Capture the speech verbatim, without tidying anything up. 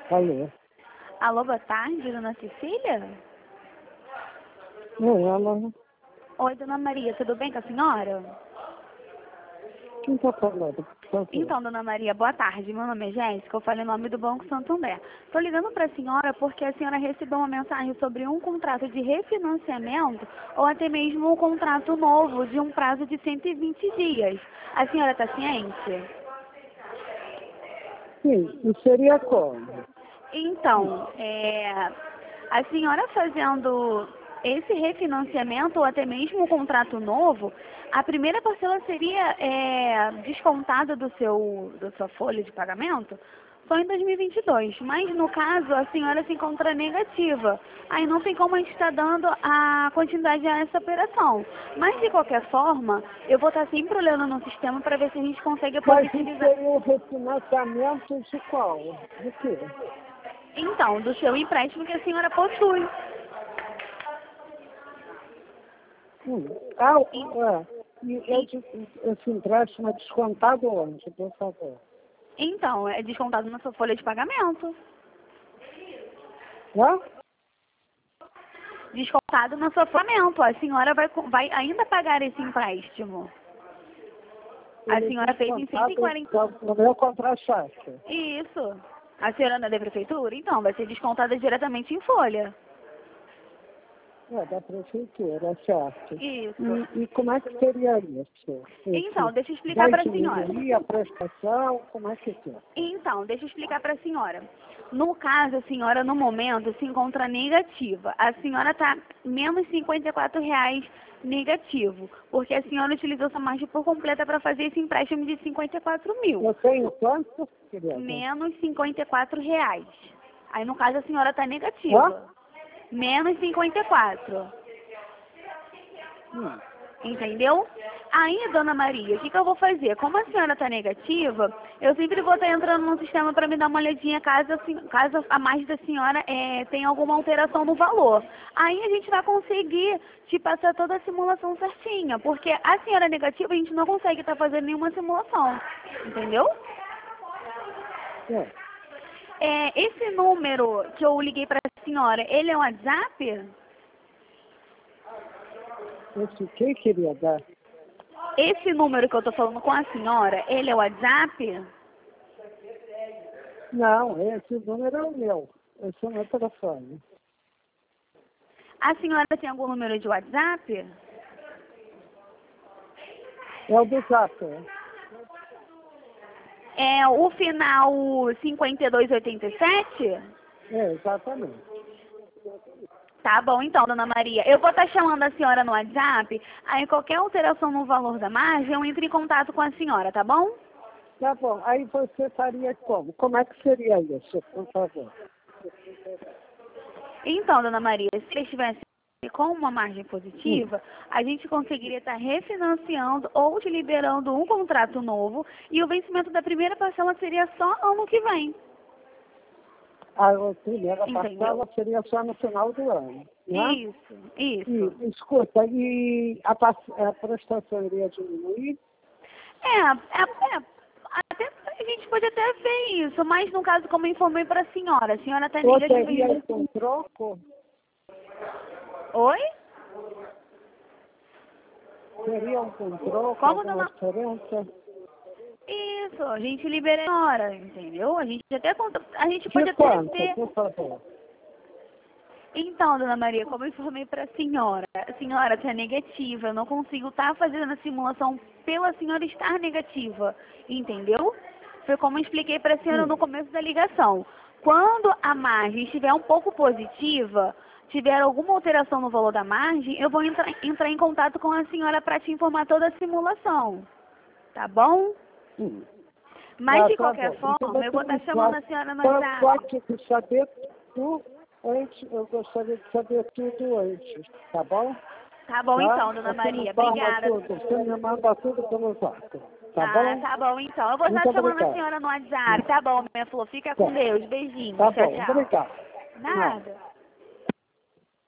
Alô? Alô, boa tarde, dona Cecília? Não, ela... Oi, dona Maria, tudo bem com a senhora? Quem está falando, por favor? Então, dona Maria, boa tarde. Meu nome é Jéssica, eu falo em nome do Banco Santander. Estou ligando para a senhora porque a senhora recebeu uma mensagem sobre um contrato de refinanciamento ou até mesmo um contrato novo de um prazo de cento e vinte dias. A senhora está ciente? Sim, e seria como? Então, é, a senhora fazendo esse refinanciamento ou até mesmo um contrato novo, a primeira parcela seria é, descontada do seu, da sua folha de pagamento só em dois mil e vinte e dois. Mas, no caso, a senhora se encontra negativa. Aí não tem como a gente estar dando a continuidade a essa operação. Mas, de qualquer forma, eu vou estar sempre olhando no sistema para ver se a gente consegue Mas isso positivizar. seria um refinanciamento de qual? De quê? Então, do seu empréstimo que a senhora possui. Hum. Ah, é. E esse, esse empréstimo é descontado onde, por favor? Então, é descontado na sua folha de pagamento. Hã? Descontado no seu pagamento. A senhora vai, vai ainda pagar esse empréstimo. A Ele é senhora fez em cento e quarenta... no meu contra-cheque. Isso. A senhora não é da prefeitura? Então, vai ser descontada diretamente em folha. É, da prefeitura, certo. Isso. E, e como é que seria isso? Então, Esse, deixa eu explicar para a senhora. diminuir a prestação, como é que é? Então, deixa eu explicar para a senhora. No caso, a senhora, no momento, se encontra negativa. A senhora está menos cinquenta e quatro reais negativo, porque a senhora utilizou sua margem por completa para fazer esse empréstimo de cinquenta e quatro mil. Eu tenho quanto, querida? Menos cinquenta e quatro reais. Aí, no caso, a senhora está negativa. Hã? Menos cinquenta e quatro. Hum. Entendeu? Aí, dona Maria, o que, que eu vou fazer? Como a senhora está negativa, eu sempre vou estar entrando no sistema para me dar uma olhadinha caso, a- caso a mais da senhora é, tenha alguma alteração no valor. Aí a gente vai conseguir te passar toda a simulação certinha, porque a senhora negativa a gente não consegue estar fazendo nenhuma simulação. Entendeu? É. É, esse número que eu liguei para a senhora, ele é um WhatsApp? Esse quem queria dar? Esse número que eu estou falando com a senhora, ele é o WhatsApp? Não, esse número é o meu. Esse é o meu telefone. A senhora tem algum número de WhatsApp? É o do Zap. É o final cinquenta e dois oitenta e sete? É, exatamente. Tá bom, então, dona Maria. Eu vou estar chamando a senhora no WhatsApp. Aí, qualquer alteração no valor da margem, eu entro em contato com a senhora, tá bom? Tá bom. Aí você faria como? Como é que seria isso, por favor? Então, dona Maria, se eles estivessem com uma margem positiva, a gente conseguiria estar refinanciando ou te liberando um contrato novo e o vencimento da primeira parcela seria só ano que vem. A primeira Entendeu? parcela seria só no final do ano, né? Isso, isso. E, escuta, e a, pas- a prestação iria diminuir? É, é, é, até, a gente pode até ver isso, mas no caso, como eu informei para a senhora, a senhora está Ou negativa teria em... um troco? Oi? Teria um troco, Como, alguma dona? diferença? Isso, a gente libera a hora, entendeu? A gente até conta- a gente pode De até quanto, ver. por favor? Então, dona Maria, como eu informei para a senhora, a senhora está negativa, eu não consigo estar fazendo a simulação pela senhora estar negativa, entendeu? Foi como eu expliquei para a senhora no Hum. começo da ligação. Quando a margem estiver um pouco positiva, tiver alguma alteração no valor da margem, eu vou entrar, entrar em contato com a senhora para te informar toda a simulação, tá bom? Hum. Mas, Ah, de tá qualquer bom. Então forma, eu vou você estar me chamando a fala. senhora no Eu WhatsApp. gosto de saber tudo antes, eu gostaria de saber tudo antes, tá bom? Tá bom, Tá? então, dona Você me Maria. informa Obrigada. tudo, você me manda tudo pelo zap, tá Ah, bom? tá bom, então. Eu vou estar Muito chamando a obrigado. senhora no WhatsApp. Tá bom, minha flor. Fica Tá, com Deus. Beijinhos. tá Tchau, bom, tchau. obrigado. Não. Nada.